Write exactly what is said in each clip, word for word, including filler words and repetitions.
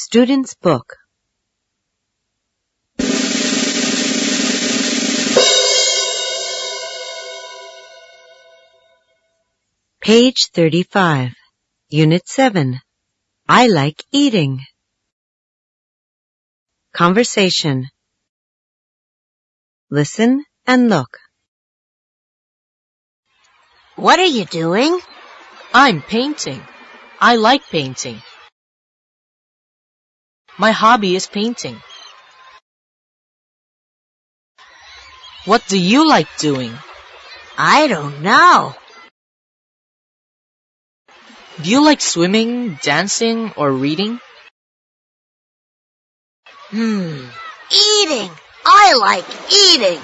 Student's Book. Page thirty-five, Unit seven. I like eating. Conversation. Listen and look. What are you doing? I'm painting. I like painting. My hobby is painting. What do you like doing? I don't know. Do you like swimming, dancing, or reading? Hmm. Eating. I like eating.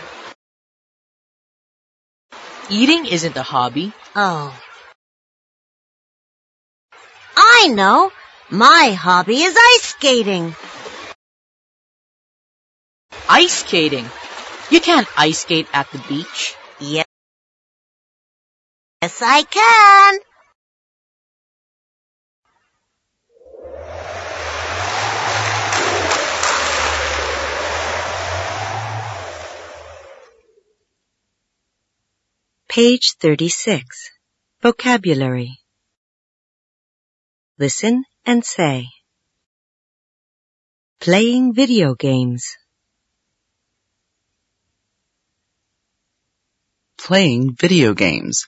Eating isn't a hobby. Oh. I know. My hobby is ice skating. Ice skating? You can't ice skate at the beach. Yes. Yes, I can. Page thirty-six, Vocabulary. Listen and say. Playing video games. Playing video games.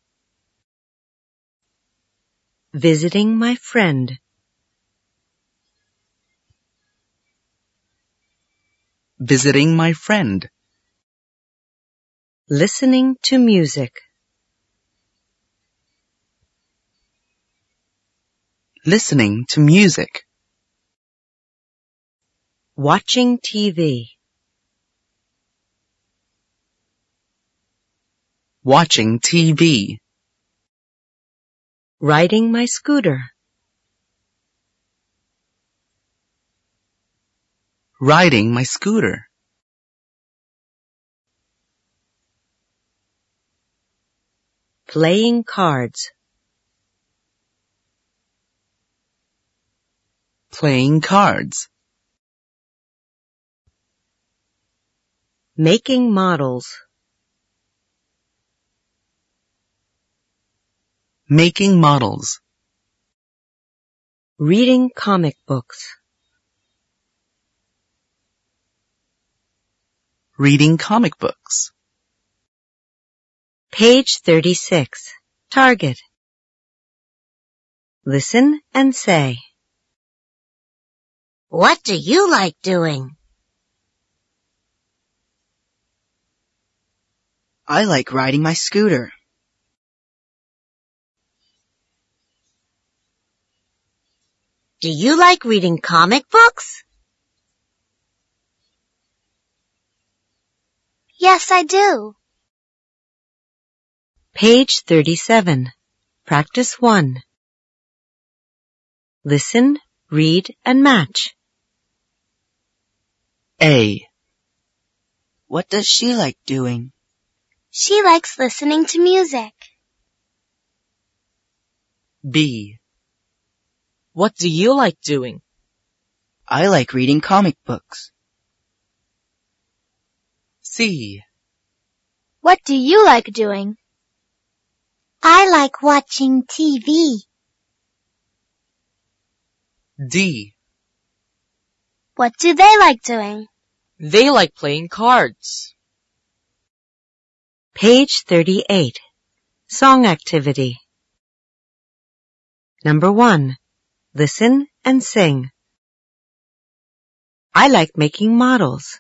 Visiting my friend. Visiting my friend. Listening to music. Listening to music. Watching T V. Watching T V. Riding my scooter. Riding my scooter. Playing cards. Playing cards. Making models. Making models. Reading comic books. Reading comic books. Page thirty-six, Target. Listen and say. What do you like doing? I like riding my scooter. Do you like reading comic books? Yes, I do. Page thirty-seven, Practice one. Listen, read, and match. A. What does she like doing? She likes listening to music. B. What do you like doing? I like reading comic books. C. What do you like doing? I like watching T V. D. What do they like doing? They like playing cards. Page thirty-eight, Song Activity. Number one. Listen and sing. I like making models.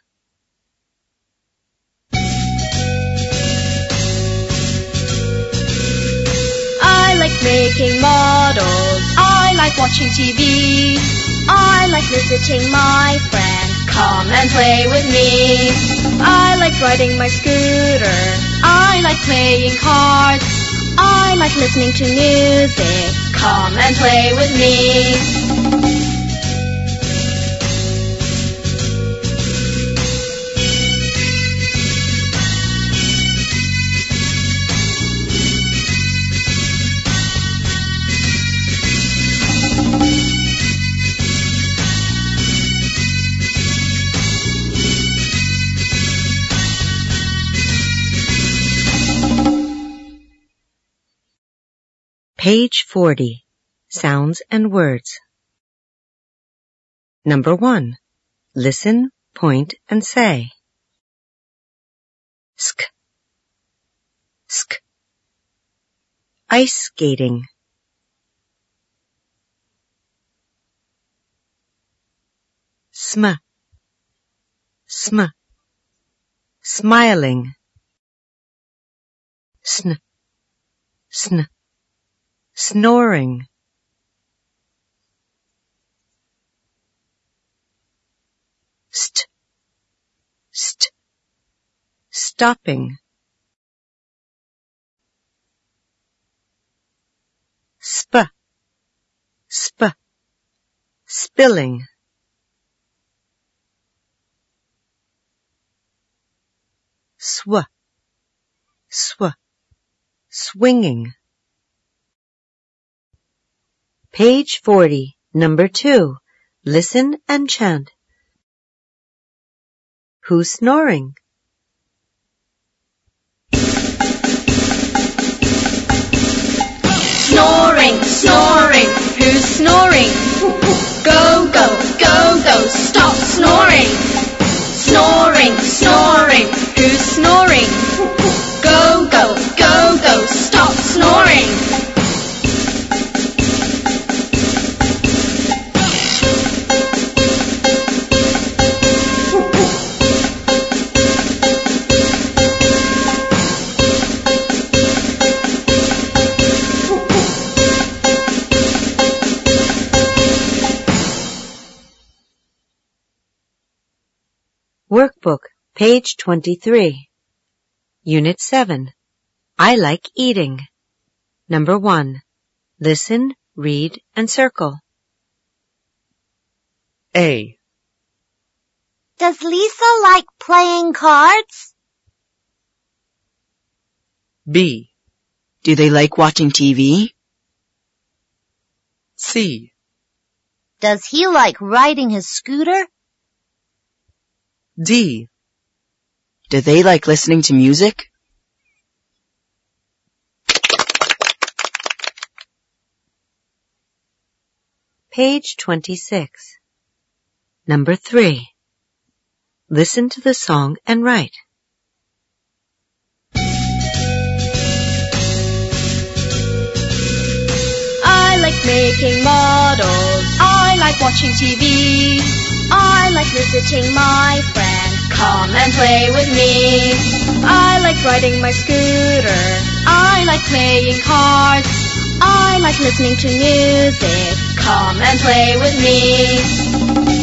I like making models. I like watching T V. I like visiting my friend. Come and play with me. I like riding my scooter. I like playing cards. I like listening to music. Come and play with me. Page forty. Sounds and words. Number one. Listen, point, and say. Sk. Sk. Ice skating. Sm. Sm. Smiling. Sn. Sn. Snoring. St. St. Stopping. Sp. Sp. Spilling. Sw. Sw. Swinging. Page forty, number two. Listen and chant. Who's snoring? Snoring, snoring, who's snoring? Go, go, go, go, stop snoring. Snoring, snoring, who's snoring? Go, go, go, go, stop snoring. Workbook, page twenty-three. Unit seven. I like eating. Number one. Listen, read, and circle. A. Does Lisa like playing cards? B. Do they like watching T V? C. Does he like riding his scooter? D. Do they like listening to music? Page twenty-six. Number three. Listen to the song and write. I like making models. I like watching T V. I like visiting my friend. Come and play with me. I like riding my scooter. I like playing cards. I like listening to music. Come and play with me.